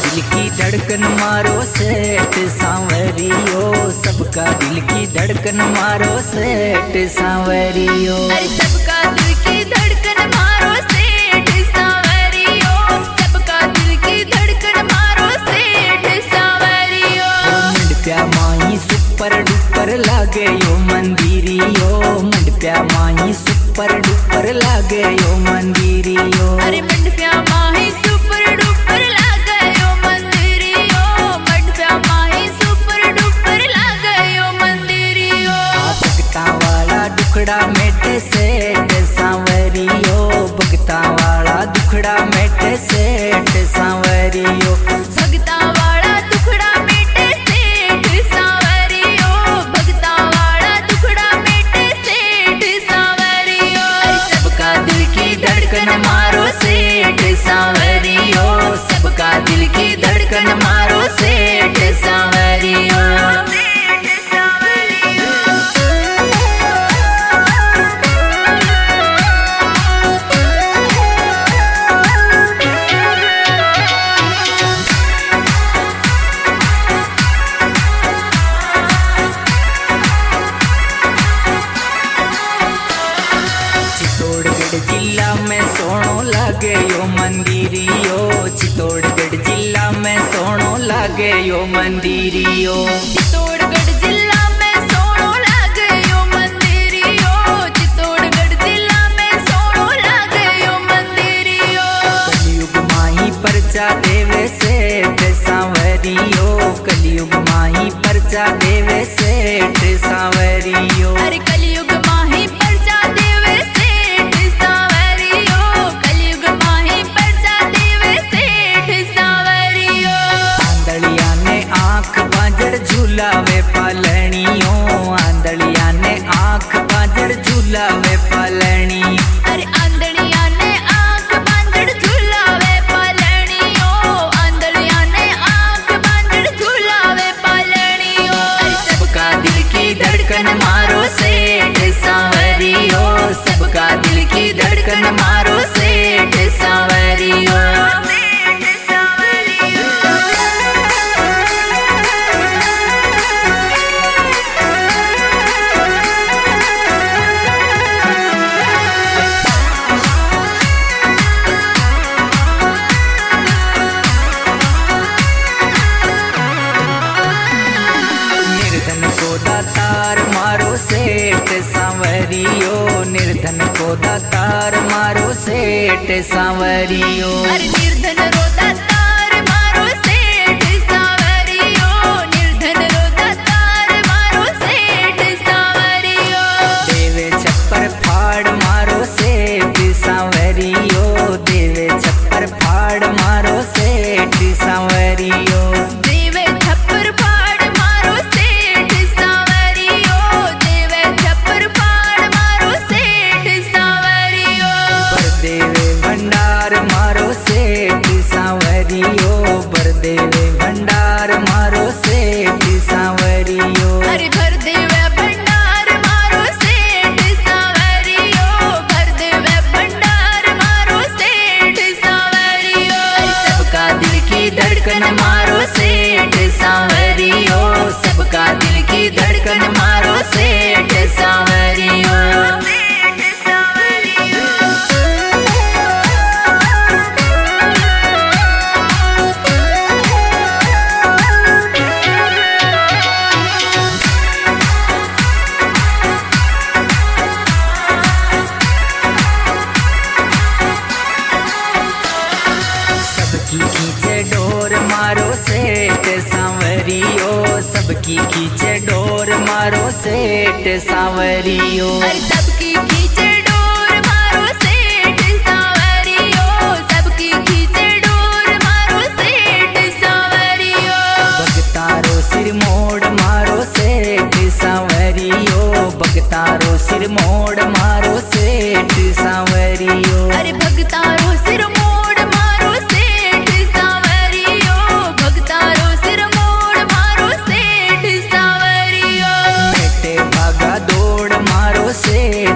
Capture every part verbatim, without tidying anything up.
दिल की धड़कन मारो सेठ सांवरियो, सबका दिल की धड़कन मारो सेठ सांवरियो। अरे सबका दिल की धड़कन मारो सेठ सांवरियो, सबका दिल की धड़कन मारो सेठ सांवरियो। मंडप्या माही सुपर डुपर लागे यो मंदिरियो, मंडप्या माही सुपर डुपर लागे यो मंदिरियो। अरे मंडप्या माही सुपर डुपर लागे यो मंदिरियो, मंडप्या माही सुपर डुपर लागे यो मंदिरियो। भगता वाला दुखड़ा मेटे सेठ सांवरियो, भगता वाला दुखड़ा मेटे सेठ सांवरियो। भगता वाला दुखड़ा मेटे सेठ सांवरियो, भगता वाला दुखड़ा मेटे सेठ सांवरियो। सबका दिल की धड़कन मारो सेठ सांवरियो, सबका दिल की धड़कन मारो सेठ सांवरियो। जिला में सोनो लागे यो मंदिरियो, चित्तौड़गढ़ जिला में सोनो लागे यो मंदिरियो। चित्तौड़गढ़ जिला में सोनो लागे यो मंदिरियो, चित्तौड़गढ़ जिला में सोनो लागे यो मंदिरियो। कलयुग माही परचा देवे सेठ सांवरियो, कलयुग माही परचा देवे सेठ सांवरियो। अरे कलयुग माही परचा देवे सेठ सांवरियो, कलयुग माही परचा देवे सेठ सांवरियो। आंधलिया ने आंख बाजड़ झूलावे पालनियो, आंधलिया ने आंख बाजड़ झूलावे पालनी। अरे आंधलिया ने आंख बांधड़ झूलावे पालनियो, आंधलिया ने आंख बांधड़ झूलावे पालनियो। सबका दिल की धड़कन मारो सेठ सांवरियो, सबका दिल की धड़कन मारो सेठ सांवरियो। निर्धन को दातार मारो सेठ सांवरियो, निर्धन को दातार मारो सेठ सांवरियो। अरे निर्धन रो दातार मारो सेठ सांवरियो, निर्धन रो दातार मारो सेठ सांवरियो। देवे छप्पर फाड़ मारो सेठ सांवरियो, देवे छप्पर फाड़ मारो सेठ सांवरियो। देवे छप्पर फाड़ मारो सेठ सांवरियो, देवे छप्पर फाड़ मारो सेठ सांवरियो। बरदेवे भंडार मारो सेठ सांवरियो, बरदेवे भंडार मारो सेठ सांवरियो। अरे भर देवे भंडार मारो सेठ सांवरियो, भर देवे भंडार मारो सेठ सांवरियो। सबका दिल की धड़कन मारो सेठ सांवरियो, सबका दिल की धड़कन मारो सेठ सांवरियो। सबकी खींचे डोर मारो सेठ सांवरियो, सबकी खींचे डोर मारो सेठ सांवरियो। अरे सबकी खींचे डोर मारो सेठ सांवरियो, सबकी खींचे डोर मारो सेठ सांवरियो। भगतारो सिर मोड़ मारो सेठ सांवरियो, भगतारो सिर मोड़ मारो सेठ सांवरियो। अरे भगतारो सिर मोड़ मारो सेठ सांवरियो, भगतारो सिर मोड़ मारो सेठ सांवरियो। मेटे भागा दौड़ मारो सेठ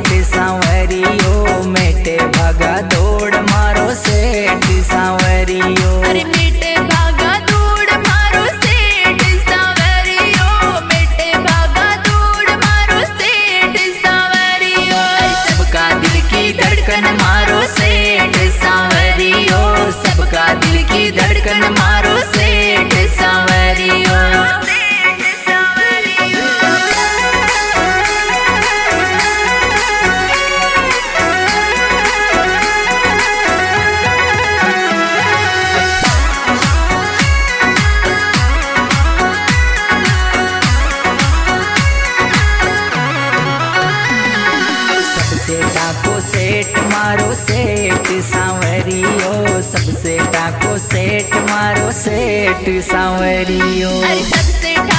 सेठ मारो सेठ सांवरियो, सबसे टाको सेठ मारो सेठ सांवरियो। अरे सबसे